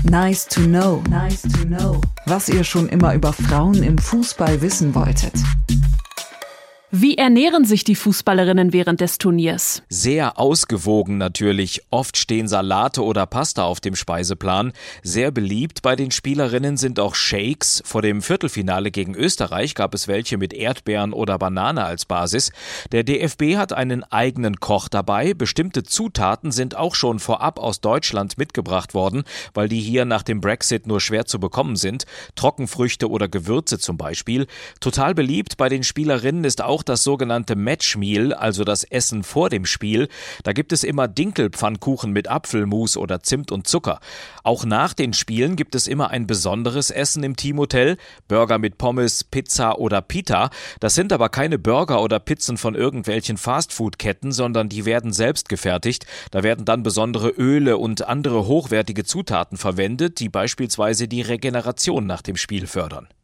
Nice to know. Nice to know. Was ihr schon immer über Frauen im Fußball wissen wolltet. Wie ernähren sich die Fußballerinnen während des Turniers? Sehr ausgewogen natürlich. Oft stehen Salate oder Pasta auf dem Speiseplan. Sehr beliebt bei den Spielerinnen sind auch Shakes. Vor dem Viertelfinale gegen Österreich gab es welche mit Erdbeeren oder Banane als Basis. Der DFB hat einen eigenen Koch dabei. Bestimmte Zutaten sind auch schon vorab aus Deutschland mitgebracht worden, weil die hier nach dem Brexit nur schwer zu bekommen sind. Trockenfrüchte oder Gewürze zum Beispiel. Total beliebt bei den Spielerinnen ist auch das sogenannte Matchmeal, also das Essen vor dem Spiel. Da gibt es immer Dinkelpfannkuchen mit Apfelmus oder Zimt und Zucker. Auch nach den Spielen gibt es immer ein besonderes Essen im Teamhotel. Burger mit Pommes, Pizza oder Pita. Das sind aber keine Burger oder Pizzen von irgendwelchen Fastfood-Ketten, sondern die werden selbst gefertigt. Da werden dann besondere Öle und andere hochwertige Zutaten verwendet, die beispielsweise die Regeneration nach dem Spiel fördern.